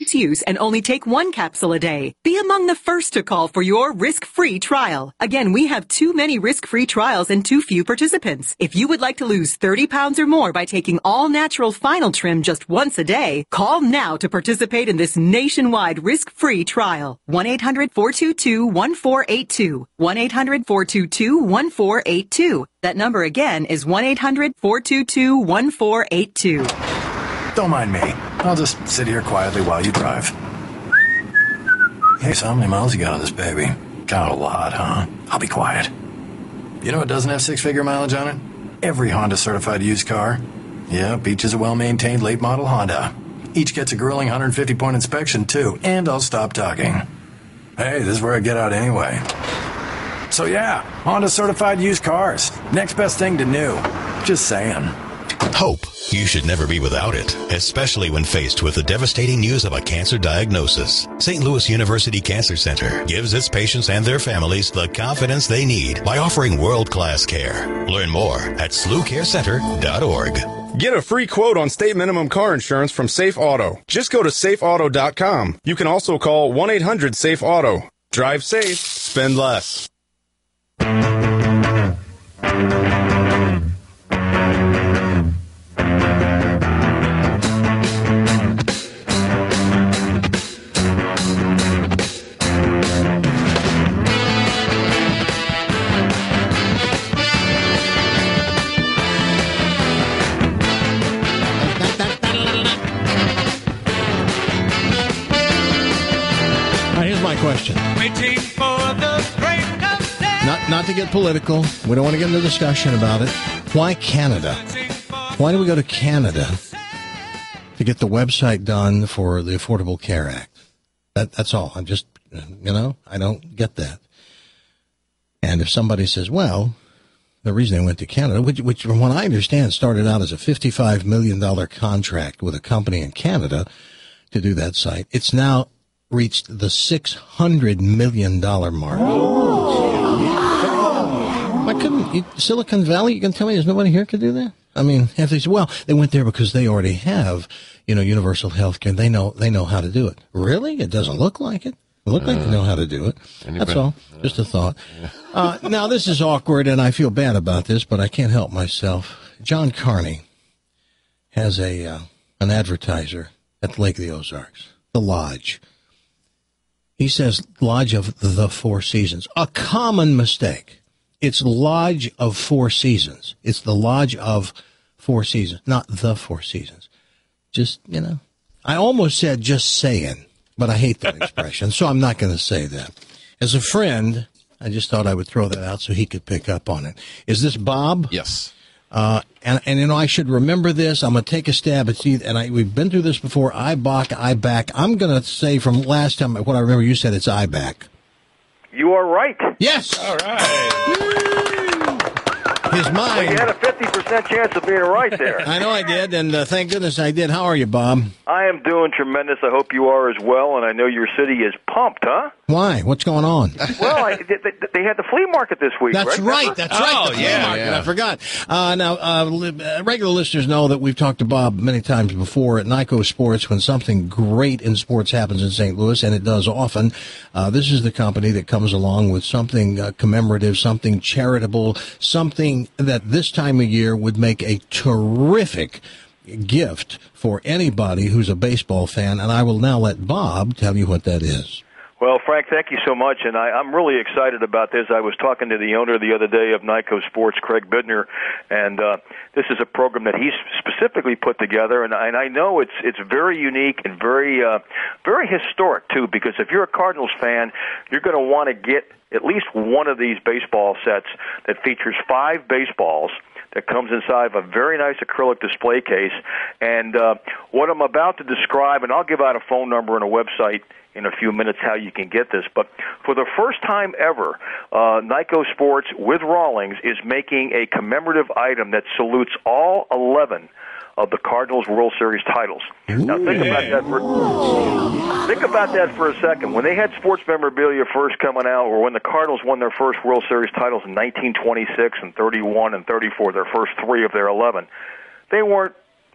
use and only take 1 capsule a day. Be among the first to call for your risk-free trial. Again, we have too many risk-free trials and too few participants. If you would like to lose 30 pounds or more by taking all-natural Final Trim just once a day, call now to participate in this nationwide risk-free trial. 1-800-422-1482. 1-800-422-1482. That number again is 1-800-422-1482. Don't mind me. I'll just sit here quietly while you drive. Hey, so how many miles you got on this baby? Got a lot, huh? I'll be quiet. You know what doesn't have 6-figure mileage on it? Every Honda certified used car. Yep, each is a well-maintained late model Honda. Each gets a grueling 150-point inspection, too. And I'll stop talking. Hey, this is where I get out anyway. So yeah, Honda certified used cars. Next best thing to new. Just saying. Hope. You should never be without it, especially when faced with the devastating news of a cancer diagnosis. St. Louis University Cancer Center gives its patients and their families the confidence they need by offering world-class care. Learn more at slucarecenter.org. Get a free quote on state minimum car insurance from Safe Auto. Just go to safeauto.com. You can also call 1-800-SAFE-AUTO. Drive safe, spend less. Question. Not to get political. We don't want to get into a discussion about it. Why Canada? Why do we go to Canada to get the website done for the Affordable Care Act? That's all. I'm just, I don't get that. And if somebody says, well, the reason they went to Canada, which from what I understand started out as a $55 million contract with a company in Canada to do that site, it's now reached the $600 million mark. Why couldn't Silicon Valley? You can tell me there's nobody here could do that? I mean, if they say, well, they went there because they already have, universal health care. They know how to do it. Really? It doesn't look like it. It looks like they know how to do it. That's all. Just a thought. Now, this is awkward, and I feel bad about this, but I can't help myself. John Carney has an advertiser at the Lake of the Ozarks, the Lodge. He says Lodge of the Four Seasons. A common mistake. It's Lodge of Four Seasons. It's the Lodge of Four Seasons, not the Four Seasons. Just, I almost said just saying, but I hate that expression, so I'm not going to say that. As a friend, I just thought I would throw that out so he could pick up on it. Is this Bob? Yes. And I should remember this. I'm going to take a stab at it. And we've been through this before. IBAC. I'm going to say from last time, what I remember you said, it's IBAC. You are right. Yes. All right. His mind. You had a 50% chance of being right there. I know I did, and thank goodness I did. How are you, Bob? I am doing tremendous. I hope you are as well, and I know your city is pumped, huh? Why? What's going on? Well, they had the flea market this week, That's right. Remember? That's right. Oh, the flea yeah, market. yeah. I forgot. Now, regular listeners know that we've talked to Bob many times before at Nyco Sports when something great in sports happens in St. Louis, and it does often. This is the company that comes along with something commemorative, something charitable, something that this time of year would make a terrific gift for anybody who's a baseball fan, and I will now let Bob tell you what that is. Well, Frank, thank you so much, and I'm really excited about this. I was talking to the owner the other day of Nyco Sports, Craig Bidner, and this is a program that he's specifically put together, and I know it's very unique and very historic, too, because if you're a Cardinals fan, you're going to want to get at least one of these baseball sets that features 5 baseballs that comes inside of a very nice acrylic display case. And what I'm about to describe, and I'll give out a phone number and a website in a few minutes how you can get this, but for the first time ever, Nyco Sports with Rawlings is making a commemorative item that salutes all 11 of the Cardinals World Series titles. Now think about that for a second. When they had sports memorabilia first coming out, or when the Cardinals won their first World Series titles in 1926 and 31 and 34, their first 3 of their 11, they weren't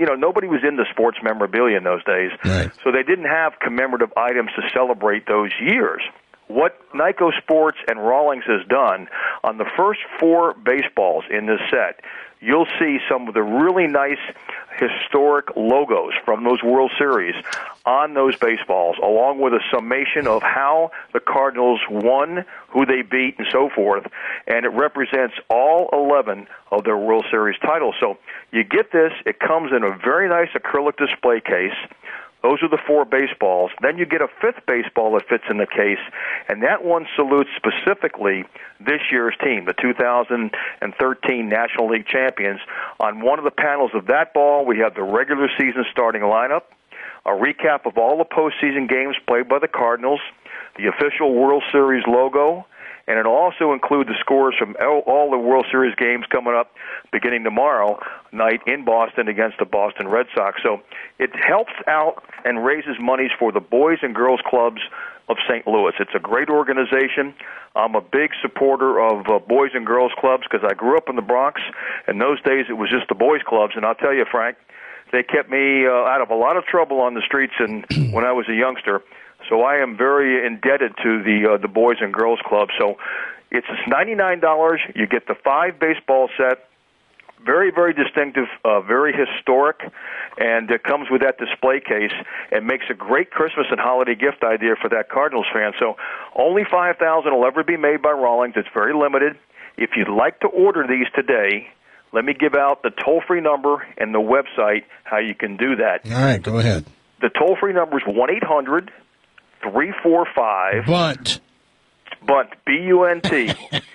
nobody was into sports memorabilia in those days. Right. So they didn't have commemorative items to celebrate those years. What Nyco Sports and Rawlings has done on the first 4 baseballs in this set, you'll see some of the really nice historic logos from those World Series on those baseballs, along with a summation of how the Cardinals won, who they beat, and so forth. And it represents all 11 of their World Series titles. So you get this. It comes in a very nice acrylic display case. Those are the 4 baseballs. Then you get a 5th baseball that fits in the case, and that one salutes specifically this year's team, the 2013 National League champions. On one of the panels of that ball, we have the regular season starting lineup, a recap of all the postseason games played by the Cardinals, the official World Series logo, and it'll also include the scores from all the World Series games coming up beginning tomorrow night in Boston against the Boston Red Sox. So it helps out and raises monies for the Boys and Girls Clubs of St. Louis. It's a great organization. I'm a big supporter of Boys and Girls Clubs because I grew up in the Bronx. In those days, it was just the boys' clubs, and I'll tell you, Frank, they kept me out of a lot of trouble on the streets and when I was a youngster. So I am very indebted to the Boys and Girls Club. So it's $99. You get the 5 baseball set. Very, very distinctive, very historic, and it comes with that display case and makes a great Christmas and holiday gift idea for that Cardinals fan. So only 5,000 will ever be made by Rawlings. It's very limited. If you'd like to order these today, let me give out the toll-free number and the website, how you can do that. All right, go ahead. The toll-free number is 1-800-345... Bunt, B-U-N-T,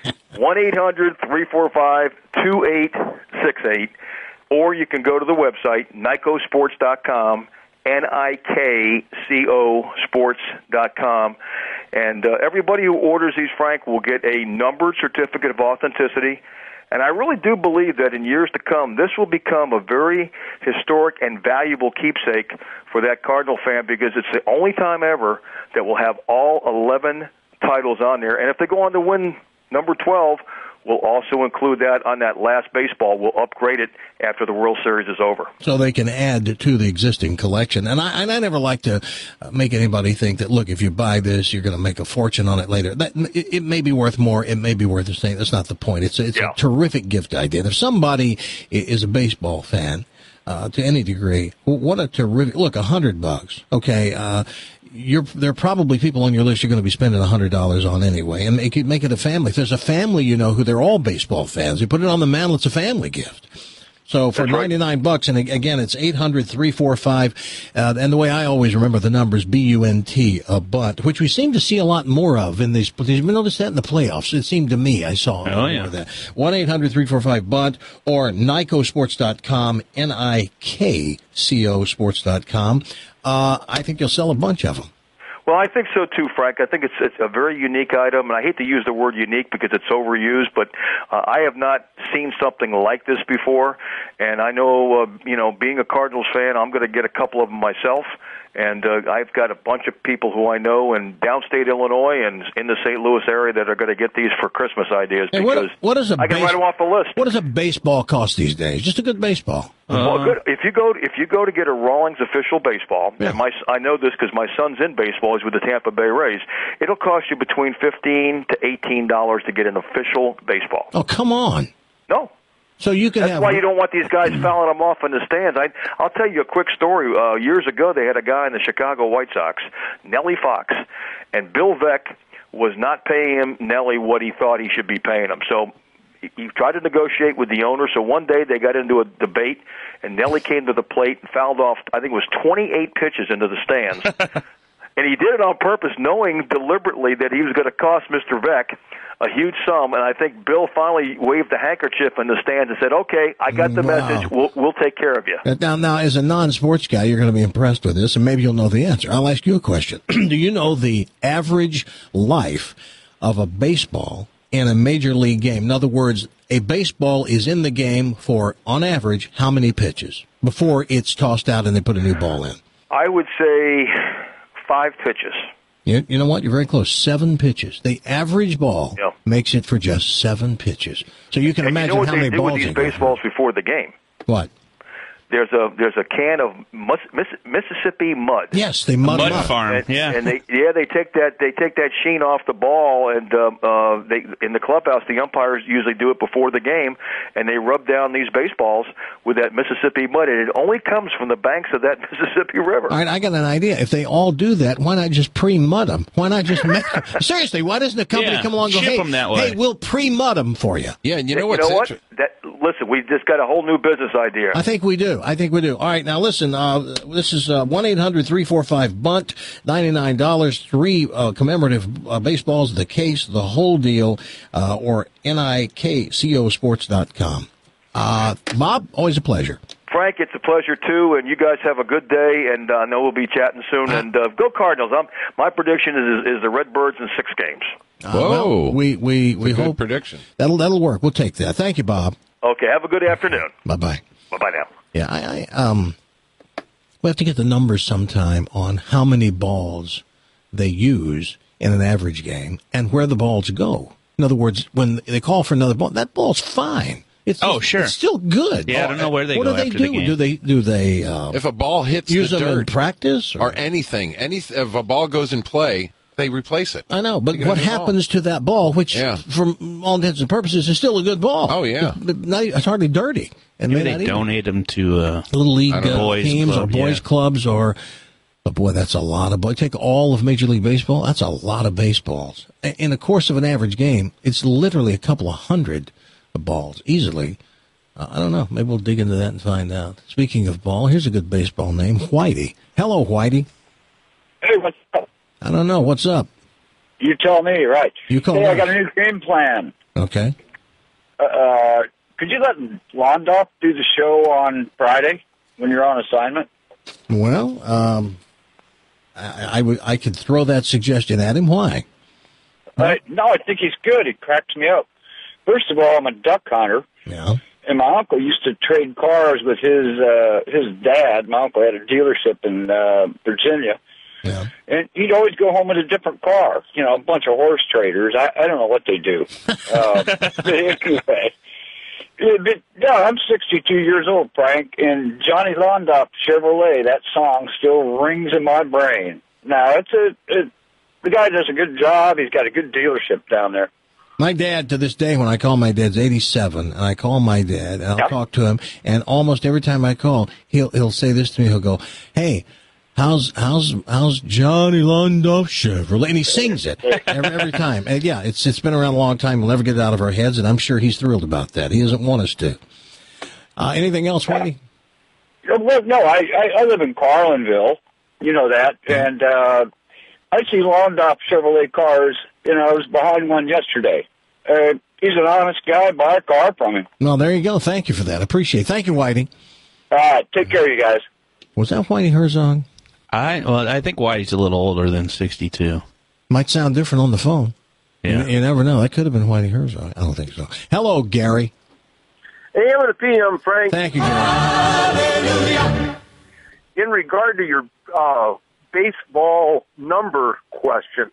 1-800-345-2868, or you can go to the website, NycoSports.com, N-I-K-C-O Sports.com, and everybody who orders these, Frank, will get a numbered certificate of authenticity. And I really do believe that in years to come, this will become a very historic and valuable keepsake for that Cardinal fan because it's the only time ever that we'll have all 11 titles on there. And if they go on to win number 12, we'll also include that on that last baseball. We'll upgrade it after the World Series is over. So they can add to the existing collection. And I never like to make anybody think that, look, if you buy this, you're going to make a fortune on it later. It may be worth more. It may be worth the same. That's not the point. It's a terrific gift idea. And if somebody is a baseball fan, to any degree, what a terrific, look, $100. Okay. There are probably people on your list you're going to be spending $100 on anyway, and make it a family. If there's a family, who they're all baseball fans, you put it on the mantle, it's a family gift. So for $99, and again, it's 800-345, and the way I always remember the numbers, B-U-N-T, a bunt, which we seem to see a lot more of in these. Did you notice that in the playoffs? It seemed to me I saw more of that. 1-800-345-BUNT or NycoSports.com, N-I-K-C-O Sports.com. I think you'll sell a bunch of them. Well, I think so too, Frank. I think it's a very unique item, and I hate to use the word unique because it's overused, but I have not seen something like this before. And I know, being a Cardinals fan, I'm going to get a couple of them myself. And I've got a bunch of people who I know in downstate Illinois and in the St. Louis area that are going to get these for Christmas ideas because what is I can write them off the list. What does a baseball cost these days? Just a good baseball. Well, good. If you go to get a Rawlings official baseball, and I know this because my son's in baseball. He's with the Tampa Bay Rays. It'll cost you between $15 to $18 to get an official baseball. Oh, come on! No. So you can That's why you don't want these guys fouling them off in the stands. I'll tell you a quick story. Years ago, they had a guy in the Chicago White Sox, Nellie Fox, and Bill Veeck was not paying Nellie what he thought he should be paying him. So he tried to negotiate with the owner. So one day they got into a debate, and Nellie came to the plate and fouled off, I think it was 28 pitches into the stands. And he did it on purpose, knowing deliberately that he was going to cost Mr. Veeck a huge sum. And I think Bill finally waved the handkerchief in the stands and said, "Okay, I got the message. We'll take care of you." Now, as a non-sports guy, you're going to be impressed with this, and maybe you'll know the answer. I'll ask you a question. Do you know the average life of a baseball in a major league game? In other words, a baseball is in the game for, on average, how many pitches before it's tossed out and they put a new ball in? I would say 5 pitches. You know what? You're very close. 7 pitches. The average ball makes it for just 7 pitches. So you can imagine how many balls they do with these baseballs before the game. What? there's a can of Mississippi Mud. Yes, they mud Mud them up. farm. And, Yeah. and they take that sheen off the ball, and they in the clubhouse the umpires usually do it before the game, and they rub down these baseballs with that Mississippi mud, and it only comes from the banks of that Mississippi River. All right, I got an idea. If they all do that, why not just pre-mud them? Why not just make them? Seriously, why doesn't the company come along and go, ship them that way. hey, we'll pre-mud them for you? Yeah, and you know what? Listen, we just got a whole new business idea. I think we do. All right, now listen, this is 1-800-345-BUNT, $99, 3 commemorative baseballs, the case, the whole deal, or nikcosports.com. Bob, always a pleasure. Frank, it's a pleasure, too, and you guys have a good day, and I know we'll be chatting soon. And go Cardinals. My prediction is the Redbirds in 6 games. Whoa. Well, we hope prediction. That'll work. We'll take that. Thank you, Bob. Okay, have a good afternoon. Bye-bye. Bye-bye now. Yeah, we have to get the numbers sometime on how many balls they use in an average game and where the balls go. In other words, when they call for another ball, that ball's fine. It's still good. Yeah, I don't know where they what go do they after do? the game. Do they if a ball hits use the them in dirt practice or anything, if a ball goes in play, they replace it. I know, but what happens to that ball, which, from all intents and purposes, is still a good ball? Oh, yeah. It's hardly dirty. And maybe they donate them to Little League boys teams club, or boys clubs or... But, boy, that's a lot of balls. Take all of Major League Baseball, that's a lot of baseballs. In the course of an average game, it's literally a couple of hundred balls, easily. I don't know. Maybe we'll dig into that and find out. Speaking of ball, here's a good baseball name, Whitey. Hello, Whitey. Hey, what's up? I don't know. What's up? You tell me, right? You call Hey, I got a new game plan. Okay. Could you let Londoff do the show on Friday when you're on assignment? Well, I could throw that suggestion at him. Why? No, I think he's good. He cracks me up. First of all, I'm a duck hunter. Yeah. And my uncle used to trade cars with his dad. My uncle had a dealership in Virginia. Yeah. And he'd always go home with a different car. You know, a bunch of horse traders. I don't know what they do. But anyway. I'm 62 years old, Frank, and Johnny Londoff Chevrolet, that song still rings in my brain. Now, the guy does a good job. He's got a good dealership down there. My dad, to this day, when I call my dad's 87, and I call my dad, and I'll talk to him, and almost every time I call, he'll say this to me. He'll go, "Hey, how's Johnny Londoff Chevrolet?" And he sings it every time. And yeah, it's been around a long time. We'll never get it out of our heads, and I'm sure he's thrilled about that. He doesn't want us to. Anything else, Whitey? Well, no, I live in Carlinville. You know that, and I see Londoff Chevrolet cars. You know, I was behind one yesterday. He's an honest guy. Buy a car from him. Well, there you go. Thank you for that. Appreciate it. Thank you, Whitey. All right. Take care of you guys. Was that Whitey Herzog? I think Whitey's a little older than 62. Might sound different on the phone. Yeah. You never know. That could have been Whitey Herzog. I don't think so. Hello, Gary. AM and PM, Frank. Thank you, Gary. In regard to your baseball number question,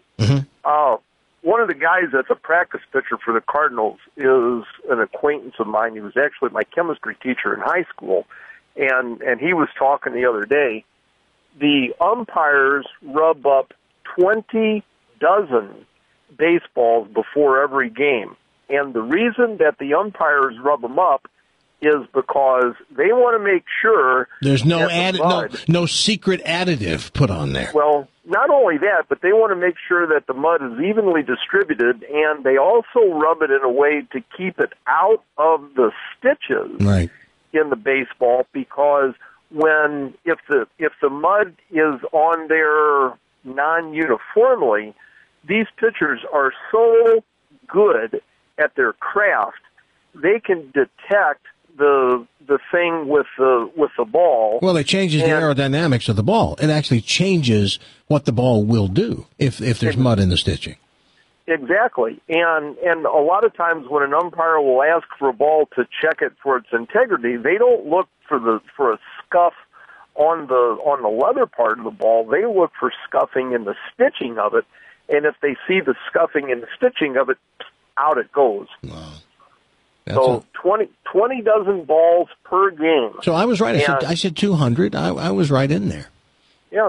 one of the guys that's a practice pitcher for the Cardinals is an acquaintance of mine. He was actually my chemistry teacher in high school, and he was talking the other day. The umpires rub up 20 dozen baseballs before every game, and the reason that the umpires rub them up is because they want to make sure there's no no secret additive put on there. Well, not only that, but they want to make sure that the mud is evenly distributed, and they also rub it in a way to keep it out of the stitches in the baseball, because if the mud is on there non-uniformly, these pitchers are so good at their craft, they can detect the thing with the ball. Well, it changes the aerodynamics of the ball. It actually changes what the ball will do if there's mud in the stitching. Exactly, and a lot of times when an umpire will ask for a ball to check it for its integrity, they don't look for a scuff on the leather part of the ball. They look for scuffing in the stitching of it, and if they see the scuffing in the stitching of it, out it goes. Wow. So 20 dozen balls per game. So I was right. I said 200. I was right in there. Yeah,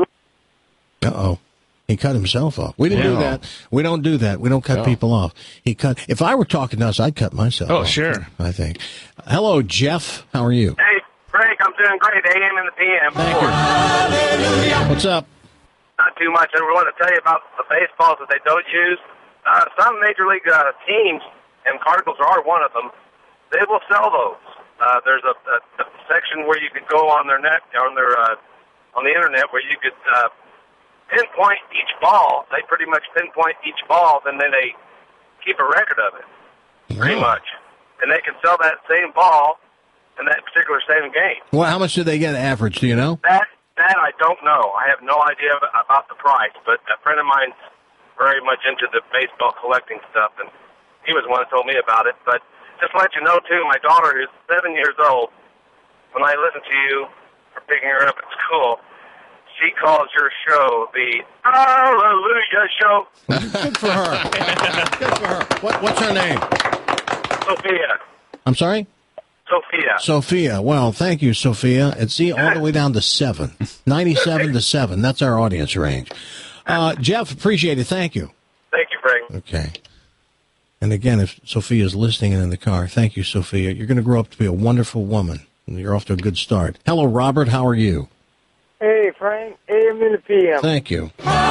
Uh-oh. He cut himself off. We didn't do that. We don't do that. We don't cut people off. If I were talking to us, I'd cut myself off. Oh, sure. I think. Hello, Jeff. How are you? Hey, Frank, I'm doing great. AM and the PM. Thank you. What's up? Not too much. I want to tell you about the baseballs that they don't use. Some major league teams, and Cardinals are one of them, they will sell those. There's a section where you could go on their net, on the internet, where you could pinpoint each ball. They pretty much pinpoint each ball, and then they keep a record of it, pretty much. And they can sell that same ball in that particular same game. Well, how much do they get average? Do you know? That I don't know. I have no idea about the price, but a friend of mine's very much into the baseball collecting stuff, and he was the one that told me about it. But just to let you know, too, my daughter, who's 7 years old, when I listen to you for picking her up at school, she calls your show the Hallelujah Show. Good for her. Good for her. What's her name? Sophia. I'm sorry? Sophia. Sophia. Well, thank you, Sophia. And see, all the way down to 7. 97 to 7. That's our audience range. Jeff, appreciate it. Thank you. Thank you, Frank. Okay. And again, if Sophia's listening and in the car, thank you, Sophia. You're going to grow up to be a wonderful woman. And you're off to a good start. Hello, Robert. How are you? Hey, Frank. AM and the PM. Thank you.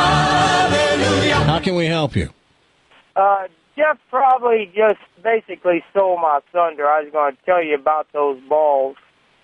How can we help you? Jeff probably just basically stole my thunder. I was going to tell you about those balls.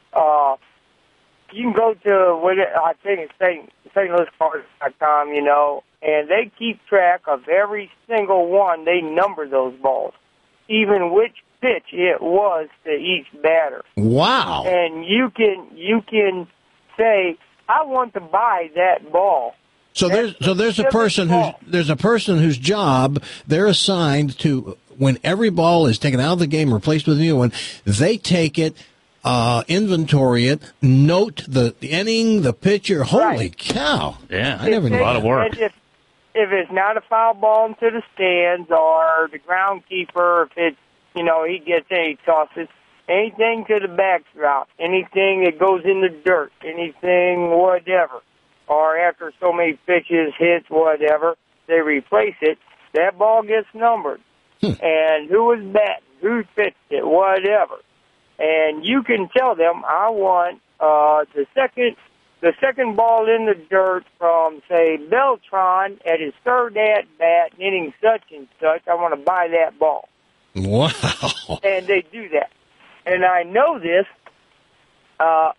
You can go to, I think it's StLouisCards.com, and they keep track of every single one. They number those balls, even which pitch it was to each batter. Wow. And you can say, I want to buy that ball. So there's a person whose job they're assigned to, when every ball is taken out of the game, replaced with a new one, they take it, inventory it, note the inning, the pitcher. Holy cow! Yeah, I never knew. A lot of work. If it's not a foul ball into the stands, or the groundkeeper, if it's he gets any tosses, anything to the backstop, anything that goes in the dirt, anything whatever, or after so many pitches, hits, whatever, they replace it. That ball gets numbered, and who was batting, who pitched it, whatever. And you can tell them, I want the second ball in the dirt from, say, Beltran at his third at-bat, inning such and such. I want to buy that ball. Wow. And they do that. And I know this. I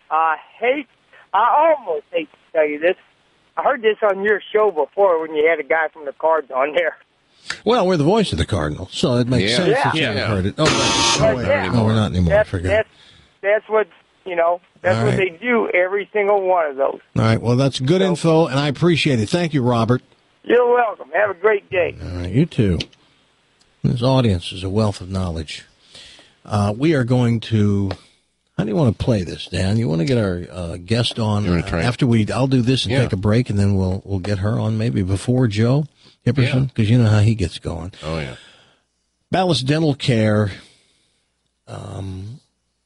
almost hate to tell you this. I heard this on your show before when you had a guy from the Cards on there. Well, we're the voice of the Cardinals, so it makes sense that you haven't heard it. Oh, wait. No, we're not anymore. That's what, that's what they do, every single one of those. All right, well, that's good info, and I appreciate it. Thank you, Robert. You're welcome. Have a great day. All right, you too. This audience is a wealth of knowledge. We are going to... How do you want to play this, Dan? You want to get our guest on after I'll do this and take a break, and then we'll get her on maybe before Joe Hipperson, because you know how he gets going. Oh, yeah. Ballas Dental Care. I'm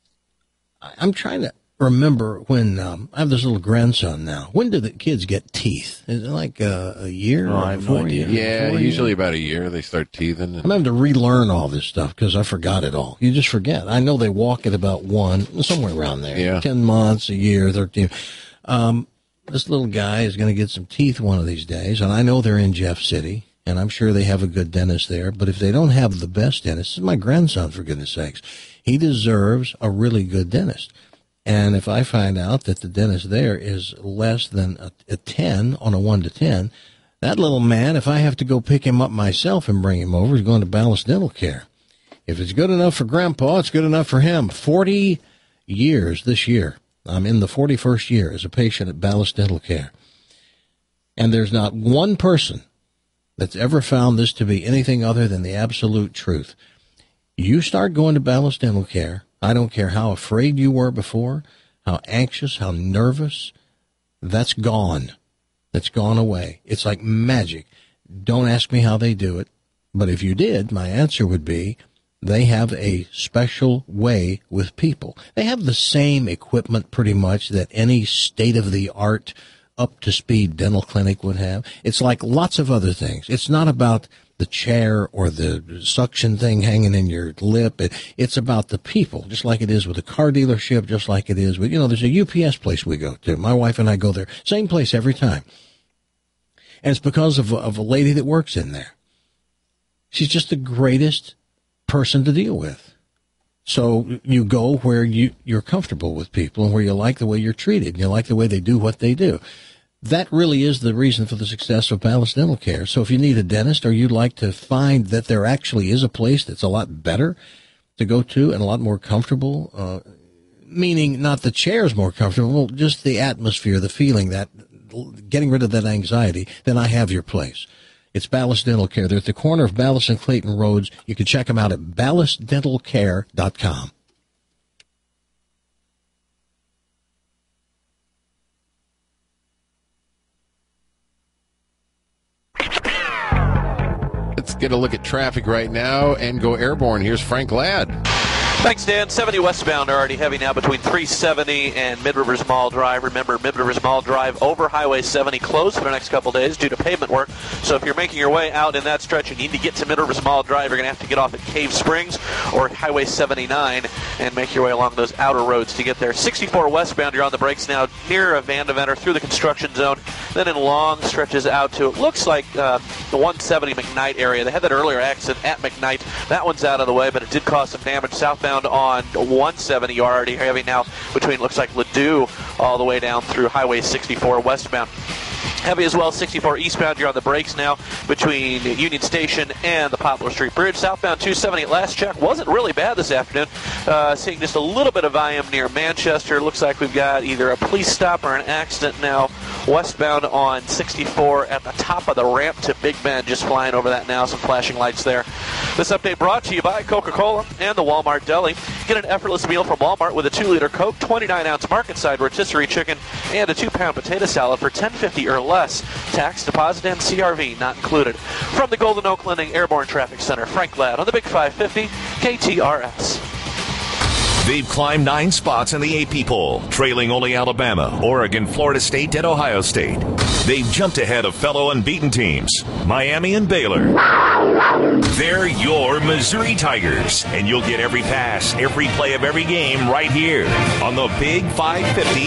trying to remember when I have this little grandson now. When do the kids get teeth? Is it like a year or 4 years? Yeah, usually about a year they start teething. I'm having to relearn all this stuff because I forgot it all. You just forget. I know they walk at about somewhere around there. Yeah. 10 months, a year, 13. This little guy is going to get some teeth one of these days, and I know they're in Jeff City, and I'm sure they have a good dentist there. But if they don't have the best dentist, this is my grandson, for goodness sakes. He deserves a really good dentist. And if I find out that the dentist there is less than a 10 on a 1 to 10, that little man, if I have to go pick him up myself and bring him over, is going to Ballas Dental Care. If it's good enough for Grandpa, it's good enough for him. 40 years this year. I'm in the 41st year as a patient at Ballas Dental Care. And there's not one person that's ever found this to be anything other than the absolute truth. You start going to Ballas Dental Care, I don't care how afraid you were before, how anxious, how nervous, that's gone. That's gone away. It's like magic. Don't ask me how they do it, but if you did, my answer would be They have a special way with people. They have the same equipment pretty much that any state-of-the-art, up-to-speed dental clinic would have. It's like lots of other things. It's not about the chair or the suction thing hanging in your lip. It's about the people, just like it is with a car dealership, just like it is with, there's a UPS place we go to. My wife and I go there. Same place every time. And it's because of a lady that works in there. She's just the greatest person to deal with. So you go where you're comfortable with people and where you like the way you're treated and you like the way they do what they do. That really is the reason for the success of Ballast Dental Care. So if you need a dentist or you'd like to find that there actually is a place that's a lot better to go to and a lot more comfortable, meaning not the chairs more comfortable, just the atmosphere, the feeling, that getting rid of that anxiety, then I have your place. It's Ballast Dental Care. They're at the corner of Ballast and Clayton Roads. You can check them out at ballastdentalcare.com. Let's get a look at traffic right now and go airborne. Here's Frank Ladd. Thanks, Dan. 70 westbound already heavy now between 370 and Mid-Rivers Mall Drive. Remember, Mid-Rivers Mall Drive over Highway 70 closed for the next couple days due to pavement work. So if you're making your way out in that stretch and you need to get to Mid-Rivers Mall Drive, you're going to have to get off at Cave Springs or Highway 79 and make your way along those outer roads to get there. 64 westbound, you're on the brakes now near Van Deventer through the construction zone. Then in long stretches out to, it looks like the 170 McKnight area. They had that earlier accident at McKnight. That one's out of the way, but it did cause some damage southbound on 170. You're already heavy now between, looks like, Ladue all the way down through Highway 64 westbound. Heavy as well, 64 eastbound. You're on the brakes now between Union Station and the Poplar Street Bridge. Southbound 270 at last check wasn't really bad this afternoon. Seeing just a little bit of volume near Manchester. Looks like we've got either a police stop or an accident now westbound on 64 at the top of the ramp to Big Bend. Just flying over that now. Some flashing lights there. This update brought to you by Coca-Cola and the Walmart Deli. Get an effortless meal from Walmart with a 2-liter Coke, 29-ounce market-side rotisserie chicken, and a 2-pound potato salad for $10.50 or less. Tax, deposit, and CRV not included. From the Golden Oak Landing Airborne Traffic Center, Frank Ladd on the Big 550 KTRS. They've climbed 9 spots in the AP poll, trailing only Alabama, Oregon, Florida State, and Ohio State. They've jumped ahead of fellow unbeaten teams, Miami and Baylor. They're your Missouri Tigers, and you'll get every pass, every play of every game right here on the Big 550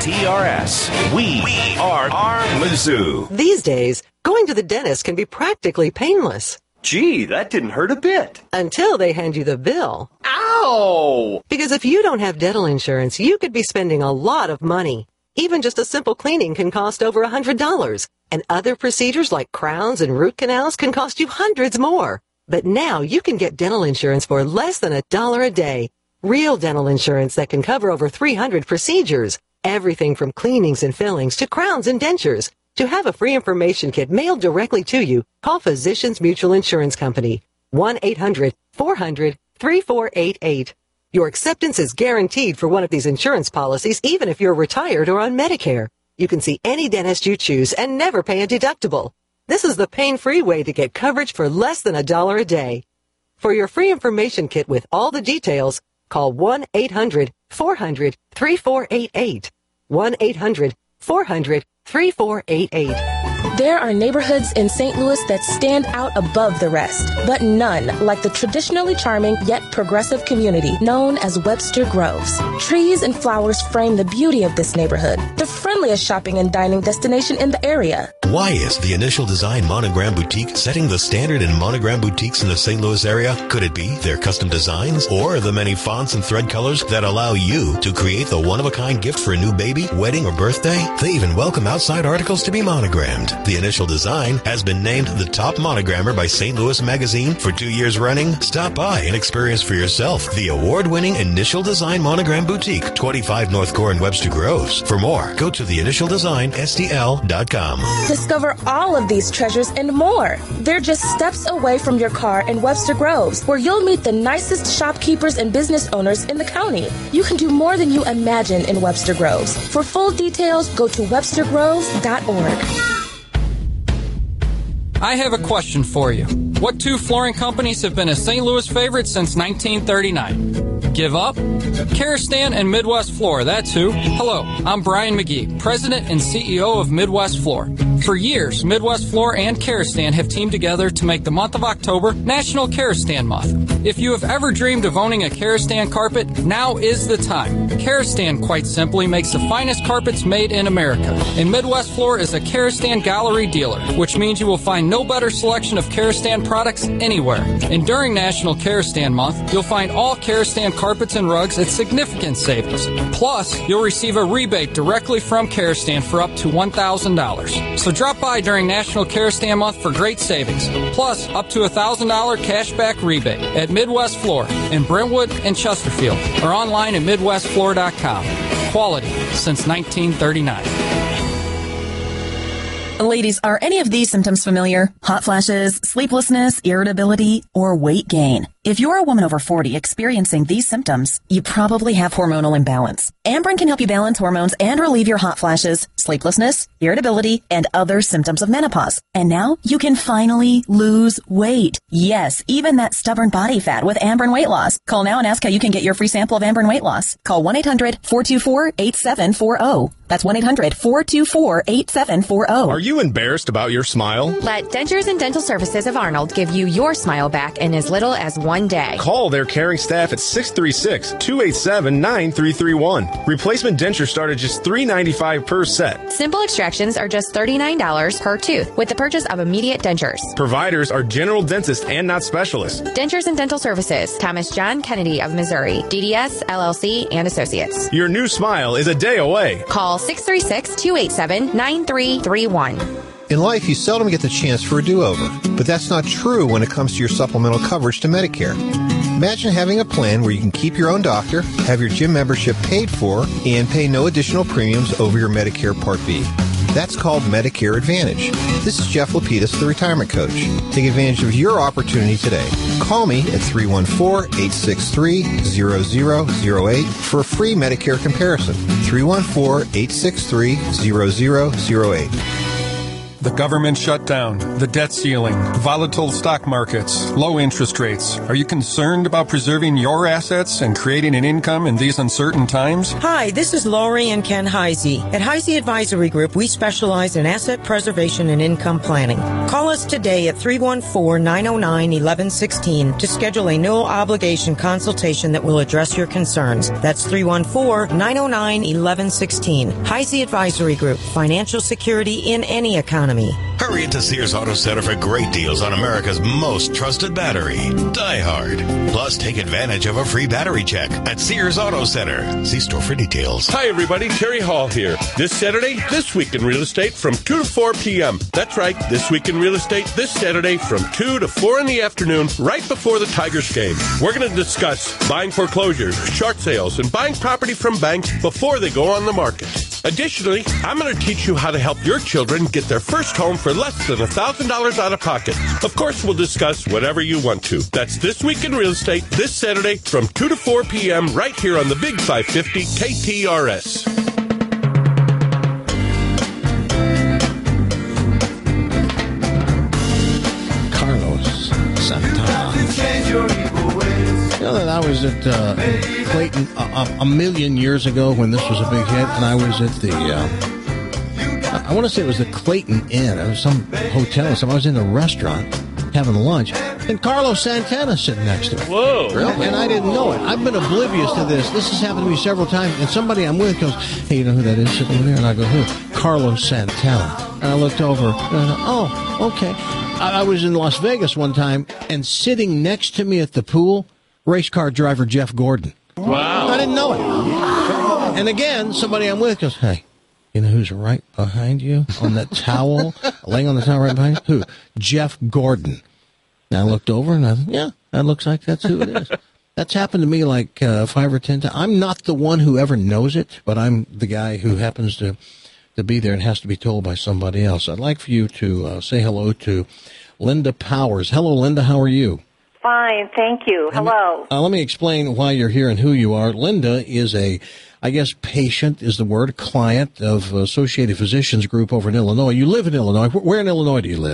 KTRS. We are Mizzou. These days, going to the dentist can be practically painless. Gee, that didn't hurt a bit. Until they hand you the bill. Ow! Because if you don't have dental insurance, you could be spending a lot of money. Even just a simple cleaning can cost over $100. And other procedures like crowns and root canals can cost you hundreds more. But now you can get dental insurance for less than $1 a day. Real dental insurance that can cover over 300 procedures. Everything from cleanings and fillings to crowns and dentures. To have a free information kit mailed directly to you, call Physicians Mutual Insurance Company. 1-800-400-3488. Your acceptance is guaranteed for one of these insurance policies, even if you're retired or on Medicare. You can see any dentist you choose and never pay a deductible. This is the pain-free way to get coverage for less than $1 a day. For your free information kit with all the details, call 1-800-400-3488. 1-800-400-3488. There are neighborhoods in St. Louis that stand out above the rest, but none like the traditionally charming yet progressive community known as Webster Groves. Trees and flowers frame the beauty of this neighborhood, the friendliest shopping and dining destination in the area. Why is the Initial Design Monogram Boutique setting the standard in monogram boutiques in the St. Louis area? Could it be their custom designs or the many fonts and thread colors that allow you to create the one-of-a-kind gift for a new baby, wedding, or birthday? They even welcome outside articles to be monogrammed. The Initial Design has been named the top monogrammer by St. Louis Magazine for 2 years running. Stop by and experience for yourself the award-winning Initial Design Monogram Boutique, 25 North Core in Webster Groves. For more, go to theinitialdesignstl.com. Discover all of these treasures and more. They're just steps away from your car in Webster Groves, where you'll meet the nicest shopkeepers and business owners in the county. You can do more than you imagine in Webster Groves. For full details, go to webstergroves.org. I have a question for you. What two flooring companies have been a St. Louis favorite since 1939? Give up? Karastan and Midwest Floor, that's who. Hello, I'm Brian McGee, President and CEO of Midwest Floor. For years, Midwest Floor and Karastan have teamed together to make the month of October National Karastan Month. If you have ever dreamed of owning a Karastan carpet, now is the time. Karastan, quite simply, makes the finest carpets made in America. And Midwest Floor is a Karastan gallery dealer, which means you will find no better selection of Karastan products anywhere. And during National Karastan Month, you'll find all Karastan carpets and rugs at significant savings. Plus, you'll receive a rebate directly from Karastan for up to $1,000. So drop by during National Karastan Month for great savings. Plus, up to $1,000 cashback rebate at Midwest Floor in Brentwood and Chesterfield, or online at MidwestFloor.com. Quality since 1939. Ladies, are any of these symptoms familiar? Hot flashes, sleeplessness, irritability, or weight gain? If you're a woman over 40 experiencing these symptoms, you probably have hormonal imbalance. Amberen can help you balance hormones and relieve your hot flashes, sleeplessness, irritability, and other symptoms of menopause. And now you can finally lose weight. Yes, even that stubborn body fat with Amberen Weight Loss. Call now and ask how you can get your free sample of Amberen Weight Loss. Call 1-800-424-8740. That's 1-800-424-8740. Are you embarrassed about your smile? Let Dentures and Dental Services of Arnold give you your smile back in as little as 1 day. Call their caring staff at 636-287-9331. Replacement dentures start at just $3.95 per set. Simple extractions are just $39 per tooth with the purchase of immediate dentures. Providers are general dentists and not specialists. Dentures and Dental Services, Thomas John Kennedy of Missouri, DDS, LLC, and Associates. Your new smile is a day away. Call 636-287-9331. In life, you seldom get the chance for a do-over, but that's not true when it comes to your supplemental coverage to Medicare. Imagine having a plan where you can keep your own doctor, have your gym membership paid for, and pay no additional premiums over your Medicare Part B. That's called Medicare Advantage. This is Jeff Lapidus, the Retirement Coach. Take advantage of your opportunity today. Call me at 314-863-0008 for a free Medicare comparison. 314-863-0008. The government shutdown, the debt ceiling, volatile stock markets, low interest rates. Are you concerned about preserving your assets and creating an income in these uncertain times? Hi, this is Lori and Ken Heisey. At Heisey Advisory Group, we specialize in asset preservation and income planning. Call us today at 314-909-1116 to schedule a no obligation consultation that will address your concerns. That's 314-909-1116. Heisey Advisory Group, financial security in any economy. Hurry into Sears Auto Center for great deals on America's most trusted battery, Die Hard. Plus, take advantage of a free battery check at Sears Auto Center. See store for details. Hi, everybody. Terry Hall here. This Saturday, This Week in Real Estate from 2 to 4 p.m. That's right. This Week in Real Estate this Saturday from 2 to 4 in the afternoon, right before the Tigers game. We're going to discuss buying foreclosures, short sales, and buying property from banks before they go on the market. Additionally, I'm going to teach you how to help your children get their first home for less than $1,000 out of pocket. Of course, we'll discuss whatever you want to. That's This Week in Real Estate this Saturday from 2 to 4 p.m. right here on the Big 550 KTRS. Carlos Santana. You know that I was at Clayton a million years ago when this was a big hit, and I was at the, I want to say it was the Clayton Inn. It was some hotel. I was in a restaurant having lunch, and Carlos Santana sitting next to me. Whoa. Really? And I didn't know it. I've been oblivious to this. This has happened to me several times, and somebody I'm with goes, hey, you know who that is sitting over there? And I go, who? Carlos Santana. And I looked over, and I go, oh, okay. I was in Las Vegas one time, and sitting next to me at the pool, race car driver Jeff Gordon. Wow. I didn't know it. And again, somebody I'm with goes, hey, you know who's right behind you on that towel, laying on the towel right behind you? Who? Jeff Gordon. And I looked over and I thought, yeah, that looks like that's who it is. That's happened to me like 5 or 10 times. I'm not the one who ever knows it, but I'm the guy who happens to be there and has to be told by somebody else. I'd like for you to say hello to Linda Powers. Hello, Linda. How are you? Fine, thank you. Hello. Let me explain why you're here and who you are. Linda is patient is the word, client of Associated Physicians Group over in Illinois. You live in Illinois. Where in Illinois do you live?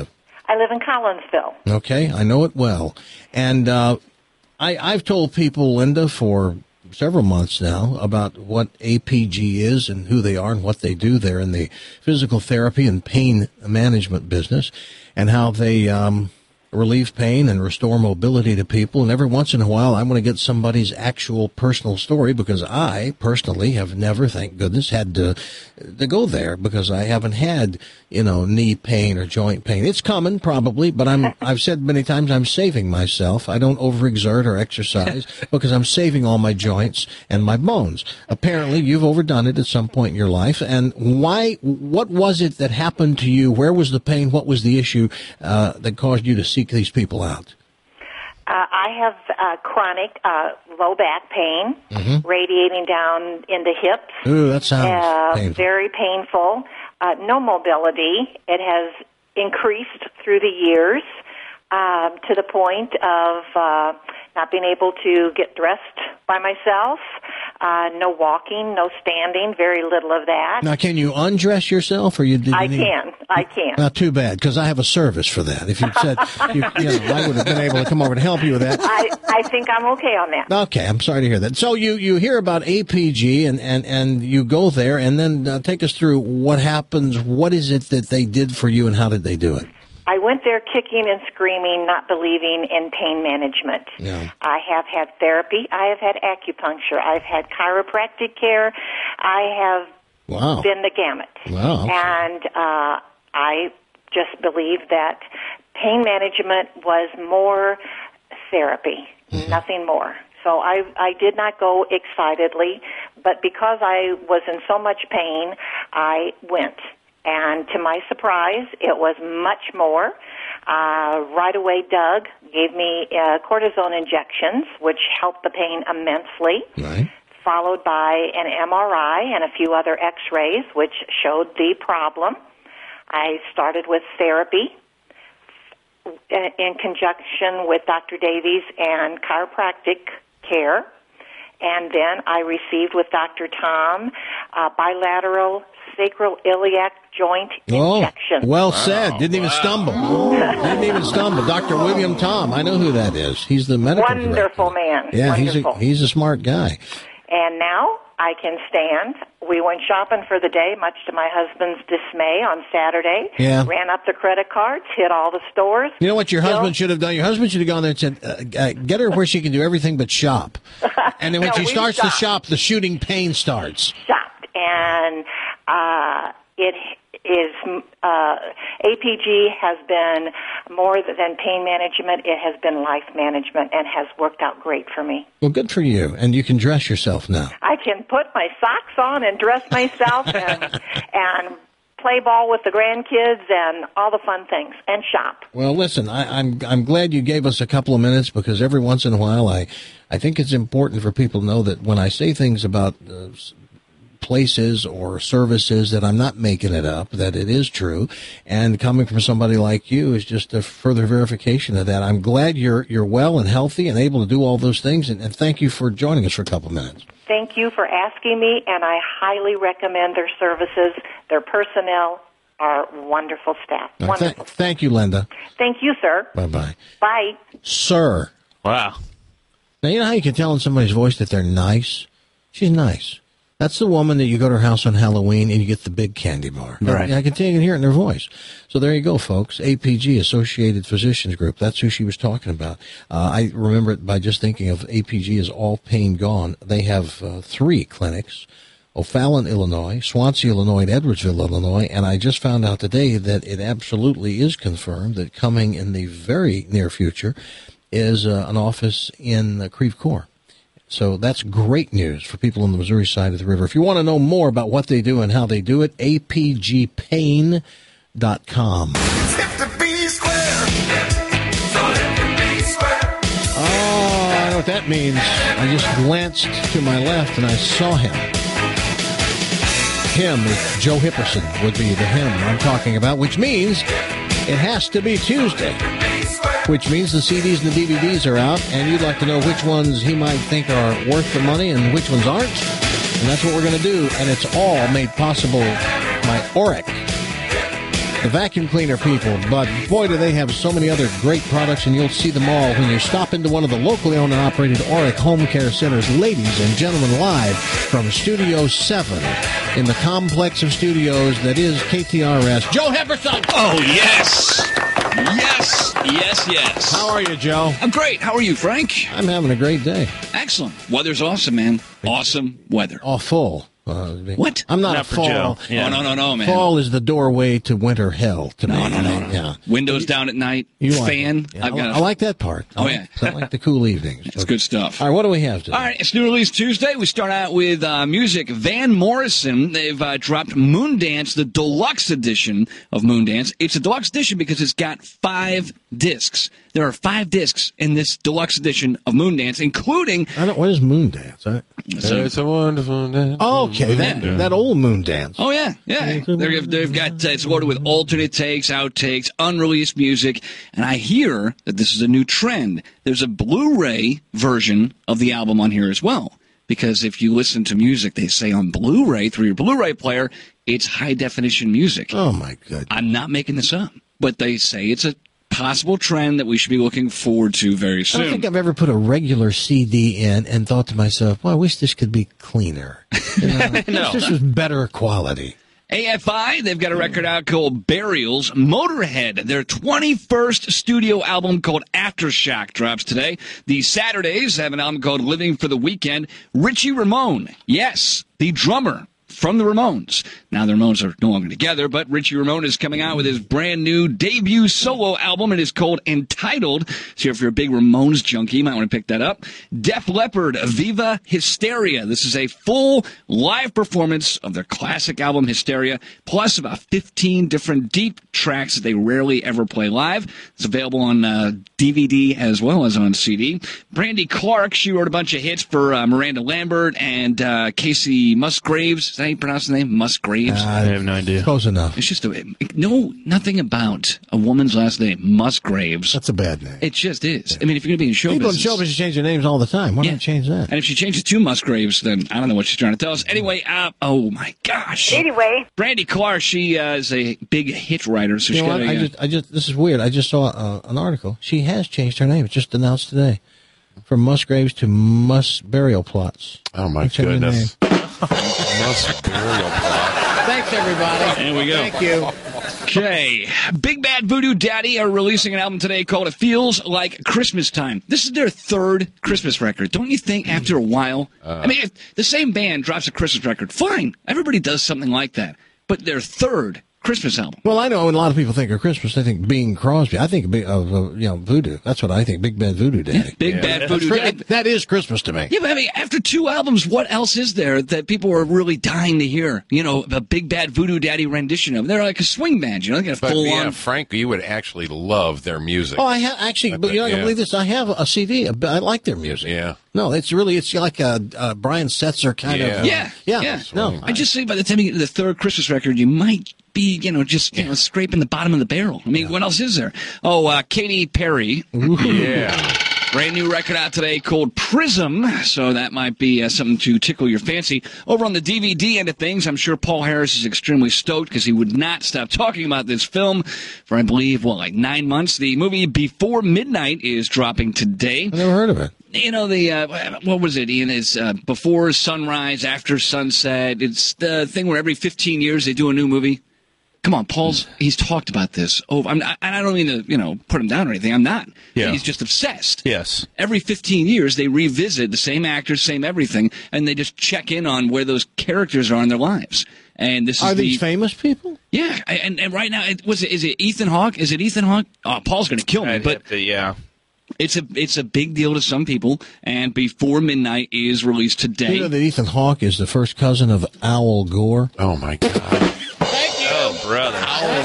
I live in Collinsville. Okay, I know it well. And I've told people, Linda, for several months now about what APG is and who they are and what they do there in the physical therapy and pain management business, and how they relieve pain and restore mobility to people. And every once in a while, I want to get somebody's actual personal story, because I personally have never, thank goodness, had to go there, because I haven't had, knee pain or joint pain. It's coming probably, but I've said many times I'm saving myself. I don't overexert or exercise because I'm saving all my joints and my bones. Apparently, you've overdone it at some point in your life. And what was it that happened to you? Where was the pain? What was the issue that caused you to seek these people out? I have chronic low back pain, radiating down into hips. Ooh, that sounds painful. Very painful. No mobility. It has increased through the years to the point of not being able to get dressed by myself. No walking, no standing, very little of that. Now, can you undress yourself, or I can. Not too bad, because I have a service for that. If you'd said, I would have been able to come over and help you with that. I think I'm okay on that. Okay, I'm sorry to hear that. So you hear about APG and you go there, and then take us through what happens. What is it that they did for you, and how did they do it? I went there kicking and screaming, not believing in pain management. Yeah. I have had therapy. I have had acupuncture. I've had chiropractic care. I have been the gamut. Wow. And I just believe that pain management was more therapy, nothing more. So I did not go excitedly, but because I was in so much pain, I went. And to my surprise, it was much more. Right away, Doug gave me cortisone injections, which helped the pain immensely, followed by an MRI and a few other x-rays, which showed the problem. I started with therapy in conjunction with Dr. Davies and chiropractic care. And then I received with Dr. Tom bilateral sacral iliac joint injections. Well said. Didn't even stumble. Dr. William Tom. I know who that is. He's the medical Wonderful director. man. Yeah, Wonderful. he's a smart guy. And now I can stand. We went shopping for the day, much to my husband's dismay, on Saturday. Yeah. Ran up the credit cards, hit all the stores. You know what your husband should have done? Your husband should have gone there and said, get her where she can do everything but shop. And then when she starts to shop, the shooting pain starts. Shopped. And it is APG has been more than pain management. It has been life management and has worked out great for me. Well, good for you. And you can dress yourself now. I can put my socks on and dress myself and play ball with the grandkids and all the fun things and shop. Well, listen, I'm glad you gave us a couple of minutes, because every once in a while I think it's important for people to know that when I say things about places or services, that I'm not making it up, that it is true, and coming from somebody like you is just a further verification of that. I'm glad you're well and healthy and able to do all those things, and thank you for joining us for a couple of minutes. Thank you for asking me, and I highly recommend their services. Their personnel are wonderful staff. Wonderful. Thank you, Linda. Thank you, sir. Bye-bye. Bye. Sir. Wow. Now, you know how you can tell in somebody's voice that they're nice? She's nice. That's the woman that you go to her house on Halloween and you get the big candy bar. Right. I can tell you can hear it in her voice. So there you go, folks. APG, Associated Physicians Group. That's who she was talking about. I remember it by just thinking of APG as All Pain Gone. They have 3 clinics: O'Fallon, Illinois, Swansea, Illinois, and Edwardsville, Illinois. And I just found out today that it absolutely is confirmed that coming in the very near future is an office in Creve Coeur. So that's great news for people on the Missouri side of the river. If you want to know more about what they do and how they do it, apgpain.com. Oh, I know what that means. I just glanced to my left and I saw him. Him, Joe Hipperson, would be the him I'm talking about, which means it has to be Tuesday, which means the CDs and the DVDs are out, and you'd like to know which ones he might think are worth the money and which ones aren't. And that's what we're going to do, and it's all made possible by Oric. the vacuum cleaner people, but boy, do they have so many other great products, and you'll see them all when you stop into one of the locally owned and operated Auric Home Care Centers. Ladies and gentlemen, live from Studio 7 in the complex of studios that is KTRS, Joe Hepperson. Oh, yes. Yes. How are you, Joe? I'm great. How are you, Frank? I'm having a great day. Excellent. Weather's awesome, man. Awesome weather. Awful. What? I'm not Not a for fall. Joe. Yeah. Oh, no, man. Fall is the doorway to winter hell to me. No. Yeah. Windows down at night. You like fan. it. Yeah, I've got I like that part. Oh, yeah. I like the cool evenings. It's good stuff. All right, what do we have today? All right, it's New Release Tuesday. We start out with music. Van Morrison, they've dropped Moondance, the deluxe edition of Moondance. It's a deluxe edition because it's got 5 discs. There are 5 discs in this deluxe edition of Moondance, including... What is Moondance? It's a wonderful day. Oh, okay, that old Moondance. Oh, yeah. They've got, it's loaded with alternate takes, outtakes, unreleased music, and I hear that this is a new trend. There's a Blu-ray version of the album on here as well, because if you listen to music, they say on Blu-ray, through your Blu-ray player, it's high-definition music. Oh, my goodness. I'm not making this up, but they say it's a possible trend that we should be looking forward to very soon. I don't think I've ever put a regular CD in and thought to myself, well, I wish this could be cleaner. No. This was better quality. AFI, they've got a record out called Burials. Motorhead, their 21st studio album called Aftershock drops today. The Saturdays have an album called Living for the Weekend. Richie Ramone, yes, the drummer from the Ramones. Now the Ramones are no longer together, but Richie Ramone is coming out with his brand new debut solo album. It is called Entitled. So if you're a big Ramones junkie, you might want to pick that up. Def Leppard, Viva Hysteria. This is a full live performance of their classic album Hysteria, plus about 15 different deep tracks that they rarely ever play live. It's available on DVD as well as on CD. Brandy Clark, she wrote a bunch of hits for Miranda Lambert and Casey Musgraves. Is that how you pronounce the name? Musgraves? I have no idea. Close enough. It's just nothing about a woman's last name, Musgraves. That's a bad name. It just is. I mean, if you're going to be in show People business. in show business change their names all the time. Why not change that? And if she changes to Musgraves, then I don't know what she's trying to tell us. Anyway, oh my gosh. Anyway. Brandy Clark, she is a big hit writer. So You know what? I just this is weird. I just saw an article. She has changed her name. It's just announced today. From Musgraves to Burial Plots. Oh, my goodness. Burial Plot. Thanks, everybody. There we go. Thank you. Okay. Big Bad Voodoo Daddy are releasing an album today called It Feels Like Christmas Time. This is their 3rd Christmas record. Don't you think after a while? I mean, if the same band drops a Christmas record, fine. Everybody does something like that. But their 3rd Christmas album. Well, I know when a lot of people think of Christmas, they think Bing Crosby. I think of Voodoo. That's what I think. Big Bad Voodoo Daddy. Yeah, Big Bad Voodoo Daddy. That is Christmas to me. Yeah, but I mean, after 2 albums, what else is there that people are really dying to hear? You know, a Big Bad Voodoo Daddy rendition of. They're like a swing band. You know, they got a full on. Frank, you would actually love their music. Oh, I have actually, but you're not gonna believe this. I have a CD. I like their music. Yeah. No, it's like a Brian Setzer kind of. Yeah. No, I just say by the time you get to the 3rd Christmas record, you might be, scraping the bottom of the barrel. I mean, what else is there? Oh, Katy Perry. Yeah. Brand new record out today called Prism, so that might be something to tickle your fancy. Over on the DVD end of things, I'm sure Paul Harris is extremely stoked because he would not stop talking about this film for, I believe, 9 months. The movie Before Midnight is dropping today. I never heard of it. You know, what was it, Ian? It's Before Sunrise, After Sunset. It's the thing where every 15 years they do a new movie. Come on, he's talked about this. I don't mean to, put him down or anything. I'm not. Yeah. He's just obsessed. Yes. Every 15 years, they revisit the same actors, same everything, and they just check in on where those characters are in their lives. And this are these famous people? Yeah. And right now, is it Ethan Hawke? Is it Ethan Hawke? Oh, Paul's going to kill me. Yeah. It's a big deal to some people, and Before Midnight is released today. You know that Ethan Hawke is the first cousin of Al Gore? Oh, my God. Oh, brother. Al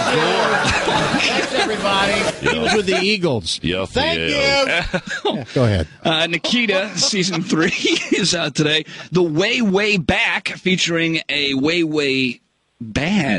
Gore. Thanks, everybody. He was with the Eagles. Yes, Thank you. Yeah, go ahead. Nikita, season 3 is out today. The Way, Way Back, featuring a way, way bad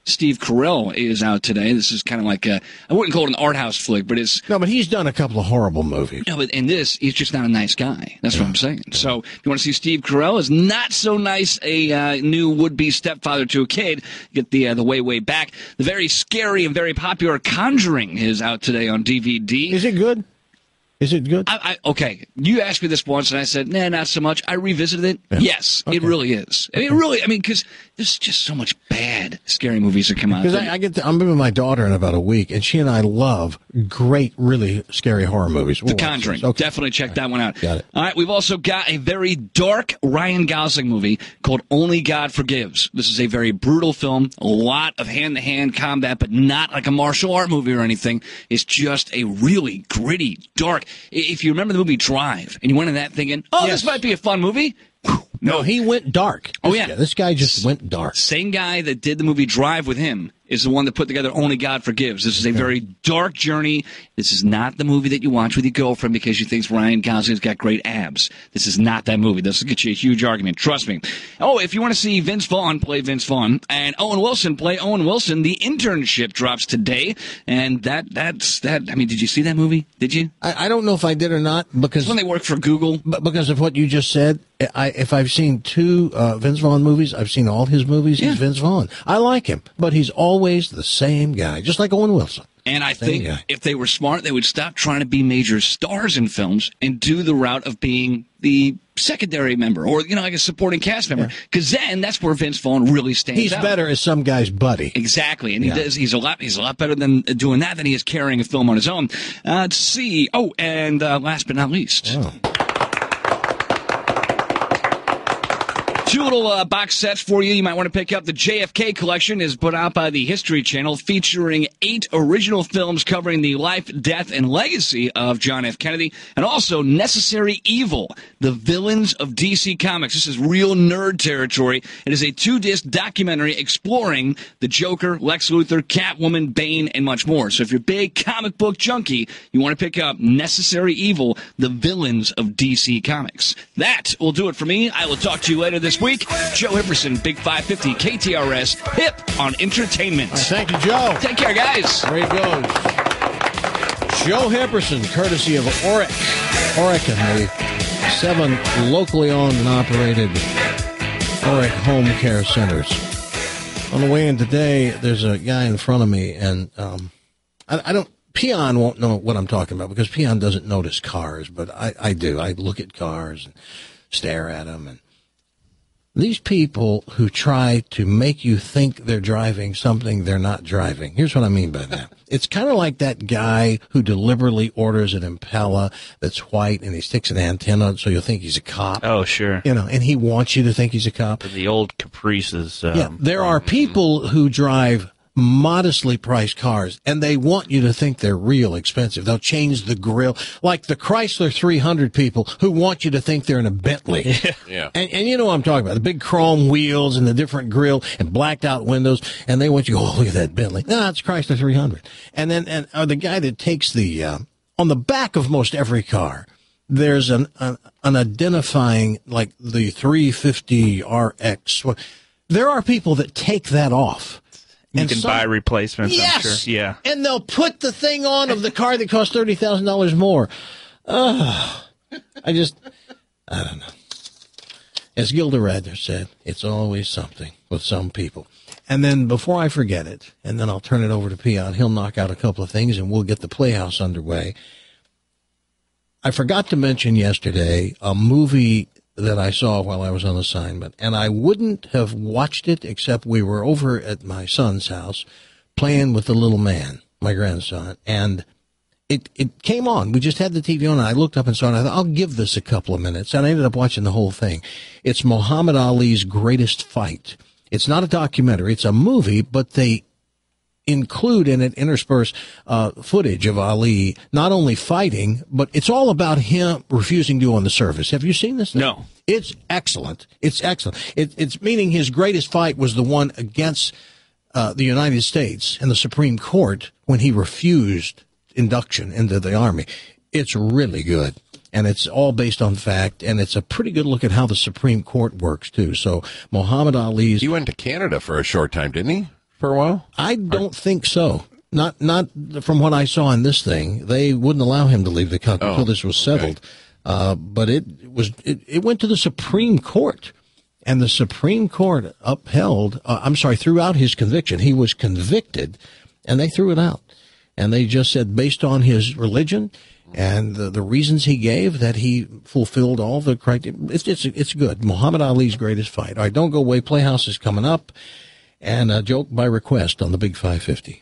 Steve Carell is out today. This is kind of like I wouldn't call it an art house flick, but it's... No, but he's done a couple of horrible movies. No, but in this, he's just not a nice guy. That's what I'm saying. So if you want to see Steve Carell is not so nice, a new would-be stepfather to a kid, get the way back. The very scary and very popular Conjuring is out today on DVD. Is it good? Is it good? Okay, you asked me this once, and I said, nah, not so much. I revisited it. Yeah. Yes, okay. It really is. I mean, because there's just so much bad scary movies that come out. Because I'm with my daughter in about a week, and she and I love great, really scary horror movies. The Conjuring. Okay. Definitely check that one out. Got it. All right, we've also got a very dark Ryan Gosling movie called Only God Forgives. This is a very brutal film, a lot of hand-to-hand combat, but not like a martial art movie or anything. It's just a really gritty, dark... If you remember the movie Drive, and you went in that thinking, this might be a fun movie. No, he went dark. This guy just went dark. Same guy that did the movie Drive with him is the one that put together Only God Forgives. This is a very dark journey. This is not the movie that you watch with your girlfriend because you think Ryan Gosling's got great abs. This is not that movie. This will get you a huge argument. Trust me. Oh, if you want to see Vince Vaughn play Vince Vaughn and Owen Wilson play Owen Wilson, The Internship drops today. And that's that. I mean, did you see that movie? Did you? I don't know if I did or not because when they work for Google. But because of what you just said, if I've seen two Vince Vaughn movies, I've seen all his movies. Yeah. He's Vince Vaughn. I like him, but he's always the same guy, just like Owen Wilson. And I think if they were smart, they would stop trying to be major stars in films and do the route of being the secondary member or, like a supporting cast member. Because then that's where Vince Vaughn really stands out. He's better as some guy's buddy. Exactly. And he's a lot better than doing that than he is carrying a film on his own. Let's see. Oh, and last but not least. Two little box sets for you might want to pick up. The JFK collection is put out by the History Channel, featuring 8 original films covering the life, death, and legacy of John F. Kennedy, and also Necessary Evil, the villains of DC Comics. This is real nerd territory. It is a 2-disc documentary exploring the Joker, Lex Luthor, Catwoman, Bane, and much more. So if you're a big comic book junkie, you want to pick up Necessary Evil, the villains of DC Comics. That will do it for me. I will talk to you later this week. Joe Hipperson, Big 550, KTRS, hip on entertainment. Right, thank you, Joe. Take care, guys. There he goes. Joe Hipperson, courtesy of Oric. Oric and the 7 locally owned and operated Oric home care centers. On the way in today, there's a guy in front of me, and I don't... Peon won't know what I'm talking about because Peon doesn't notice cars, but I do. I look at cars and stare at them, and these people who try to make you think they're driving something they're not driving. Here's what I mean by that. It's kind of like that guy who deliberately orders an Impala that's white and he sticks an antenna on it so you'll think he's a cop. Oh, sure. And he wants you to think he's a cop. The old Caprices. There are people who drive modestly priced cars, and they want you to think they're real expensive. They'll change the grill, like the Chrysler 300 people who want you to think they're in a Bentley. Yeah. And you know what I'm talking about, the big chrome wheels and the different grill and blacked out windows, and they want you, look at that Bentley. No, it's Chrysler 300. And then the guy that takes the, on the back of most every car, there's an identifying, like the 350 RX. There are people that take that off. You can buy replacements, yes! I'm sure. Yeah. And they'll put the thing on of the car that costs $30,000 more. I don't know. As Gilda Radner said, it's always something with some people. And then before I forget it, and then I'll turn it over to Peon, he'll knock out a couple of things and we'll get the Playhouse underway. I forgot to mention yesterday a movie that I saw while I was on assignment, and I wouldn't have watched it except we were over at my son's house playing with the little man, my grandson, and it came on. We just had the TV on, and I looked up and saw it, and I thought, I'll give this a couple of minutes, and I ended up watching the whole thing. It's Muhammad Ali's Greatest Fight. It's not a documentary, it's a movie, but they include in it, intersperse footage of Ali not only fighting, but it's all about him refusing to go on the service. Have you seen this thing? No. It's excellent. It's excellent. It's meaning his greatest fight was the one against the United States and the Supreme Court when he refused induction into the Army. It's really good. And it's all based on fact, and it's a pretty good look at how the Supreme Court works, too. So Muhammad Ali's... He went to Canada for a short time, didn't he? for a while? I don't think so. Not from what I saw in this thing. They wouldn't allow him to leave the country until this was settled. But it went to the Supreme Court, and the Supreme Court upheld. Throughout his conviction, he was convicted, and they threw it out, and they just said based on his religion and the reasons he gave that he fulfilled all the criteria. It's good. Muhammad Ali's greatest fight. All right, don't go away. Playhouse is coming up, and a joke by request on the Big 550.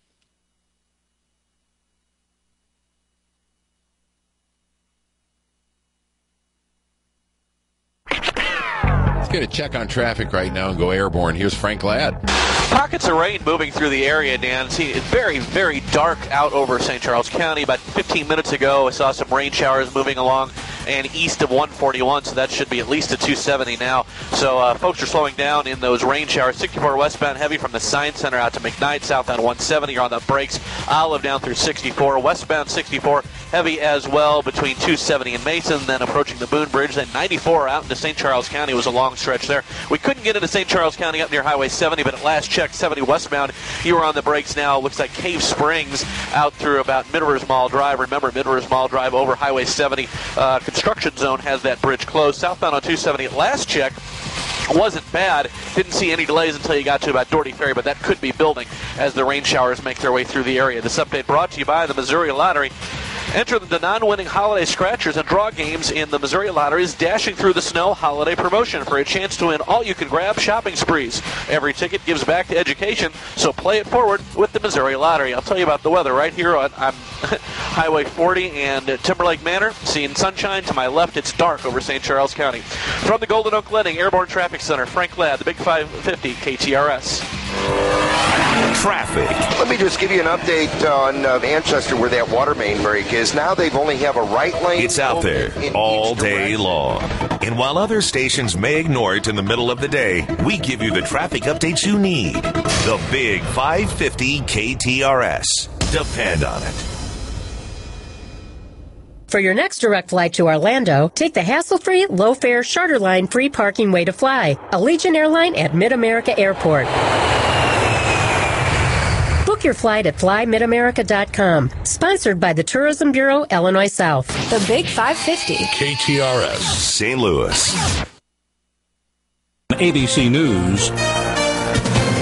Get a check on traffic right now and go airborne. Here's Frank Ladd. Pockets of rain moving through the area, Dan. See, it's very, very dark out over St. Charles County. About 15 minutes ago, I saw some rain showers moving along and east of 141, so that should be at least a 270 now. So folks are slowing down in those rain showers. 64 westbound heavy from the Science Center out to McKnight, southbound 170. You're on the brakes. Olive down through 64. Westbound 64 heavy as well between 270 and Mason, then approaching the Boone Bridge. Then 94 out into St. Charles County was a long stretch there. We couldn't get into St. Charles County up near Highway 70, but at last check, 70 westbound, you are on the brakes now. It looks like Cave Springs out through about Mid-Rivers Mall Drive. Remember, Mid-Rivers Mall Drive over Highway 70. Construction zone has that bridge closed. Southbound on 270 at last check wasn't bad. Didn't see any delays until you got to about Doherty Ferry, but that could be building as the rain showers make their way through the area. This update brought to you by the Missouri Lottery. Enter the non-winning holiday scratchers and draw games in the Missouri Lottery's Dashing Through the Snow holiday promotion for a chance to win all-you-can-grab shopping sprees. Every ticket gives back to education, so play it forward with the Missouri Lottery. I'll tell you about the weather right here on Highway 40 and Timberlake Manor. Seeing sunshine to my left, it's dark over St. Charles County. From the Golden Oak Lending Airborne Traffic Center, Frank Ladd, the Big 550 KTRS. Traffic. Let me just give you an update on Manchester where that water main break is. Now they only have a right lane. It's out there all day long. And while other stations may ignore it in the middle of the day, we give you the traffic updates you need. The Big 550 KTRS. Depend on it. For your next direct flight to Orlando, take the hassle-free, low-fare, charter line free parking way to fly. Allegiant Airline at Mid-America Airport. Book your flight at FlyMidAmerica.com. Sponsored by the Tourism Bureau, Illinois South. The Big 550. KTRS. St. Louis. ABC News.